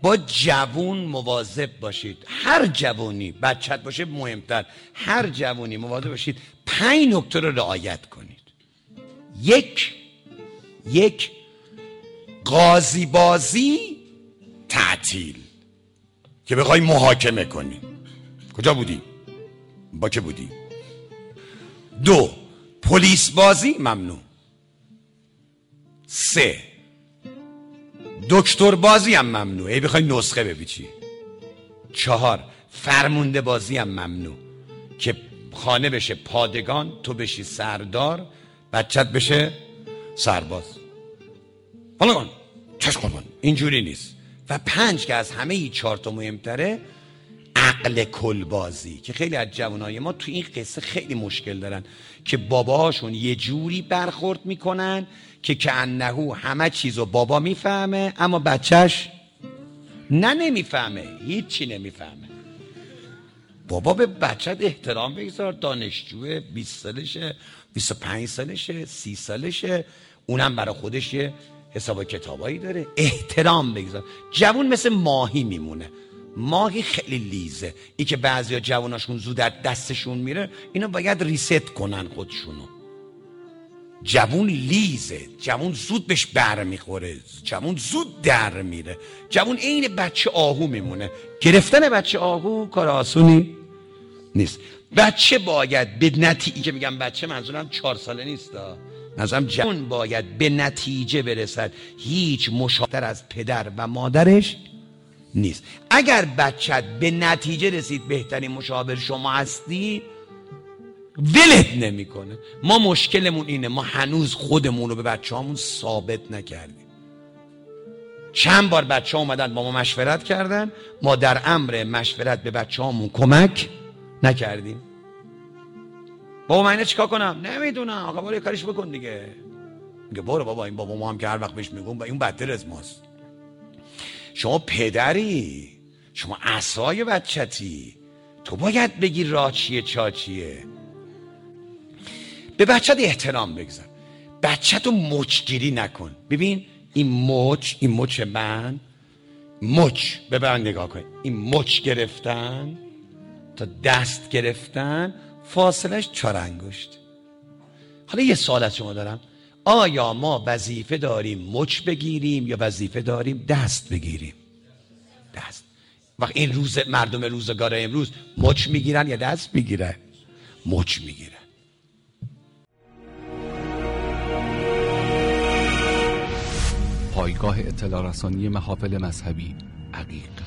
با جوون مواظب باشید. هر جوونی، بچت باشه مهمتر، هر جوونی مواظب باشید 5 نکته رو رعایت کنید. یک قاضی بازی تعطیل که بخوای محاکمه کنی. کجا بودی؟ با که بودی؟ 2 پلیس بازی ممنوع. 3 دکتر بازی هم ممنوع، ای بخوای نسخه بپیچی. 4 فرمونده بازی هم ممنوع که خانه بشه پادگان، تو بشی سردار، بچت بشه سرباز. حالا چشم قربان، اینجوری نیست. و 5 که از همه 4 تا مهمتره، عقل کل بازی که خیلی از جوانای ما تو این قصه خیلی مشکل دارن که باباهاشون یه جوری برخورد میکنن که کأنه همه چیزو بابا میفهمه اما بچهش نمیفهمه، هیچی نمیفهمه. بابا به بچت احترام بگذار، دانشجوه، 20 سالشه، 25 سالشه، 30 سالشه، اونم برای خودش یه حساب کتابایی داره، احترام بگذار. جوون مثل ماهی میمونه، ماهی خیلی لیزه. این که بعضیا جواناشون زود از دستشون میره، اینا باید ریست کنن خودشونو. جوون لیزه، جوون زود بهش بر میخوره، جوون زود در میره، جوون عین بچه آهو میمونه. گرفتن بچه آهو کار آسونی نیست. بچه باید به نتیجه، که میگم بچه منظورم 4 ساله نیست، منظورم جوون باید به نتیجه برسد. هیچ مشاور از پدر و مادرش نیست. اگر بچت به نتیجه رسید بهترین مشاور شما هستی، ولت نمیکنه. ما مشکلمون اینه، ما هنوز خودمون رو به بچه‌هامون ثابت نکردیم. چند بار بچه‌ها اومدن با ما مشورت کردن، ما در امر مشورت به بچه‌هامون کمک نکردیم. بابا من اینو چیکار کنم؟ نمیدونم. آقا برو یه کاریش بکن دیگه. میگه برو بابا، این بابا ما هم که هر وقت بهش میگم این بدتر از ماست. شما پدری، شما عصای بچتی، تو باید بگی راه چیه چا چیه. به بچت احترام بگذار، بچت رو مچگیری نکن. ببین این مچ من، مچ به من نگاه کن، این مچ گرفتن تا دست گرفتن فاصلش 4 انگشت. حالا یه سوال از شما دارم، آیا ما وظیفه داریم مچ بگیریم یا وظیفه داریم دست بگیریم؟ دست. وقت این روز مردم روزگار امروز مچ میگیرن یا دست میگیرن؟ مچ میگیرن. پایگاه اطلاع رسانی محافل مذهبی عقیق.